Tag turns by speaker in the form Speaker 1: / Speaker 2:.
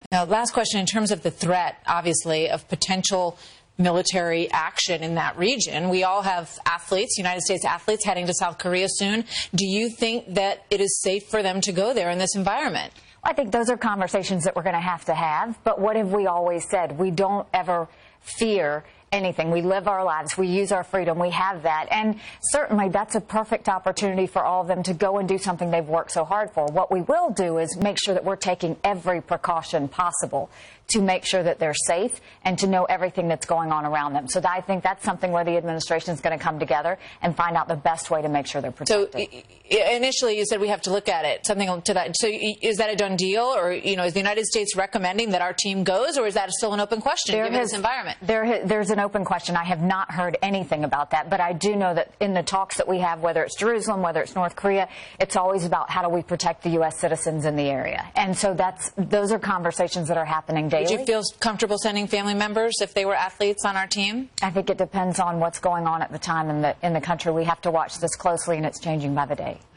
Speaker 1: Now, last question, in terms of the threat, obviously, of potential military action in that region. We all have athletes, United States athletes, heading to South Korea soon. Do you think that it is safe for them to go there in this environment?
Speaker 2: I think those are conversations that we're going to have. But what have we always said? We don't ever fear anything. We live our lives. We use our freedom. We have that. And certainly that's a perfect opportunity for all of them to go and do something they've worked so hard for. What we will do is make sure that we're taking every precaution possible to make sure that they're safe and to know everything that's going on around them. So I think that's something where the administration is going to come together and find out the best way to make sure they're protected.
Speaker 1: So initially you said we have to look at it, something to that. So is that a done deal, or is the United States recommending that our team goes, or is that still an open question given this environment?
Speaker 2: There's an open question. I have not heard anything about that, but I do know that in the talks that we have, whether it's Jerusalem, whether it's North Korea, it's always about how do we protect the U.S. citizens in the area. And so those are conversations that are happening daily.
Speaker 1: Would you feel comfortable sending family members if they were athletes on our team?
Speaker 2: I think it depends on what's going on at the time in the country. We have to watch this closely, and it's changing by the day.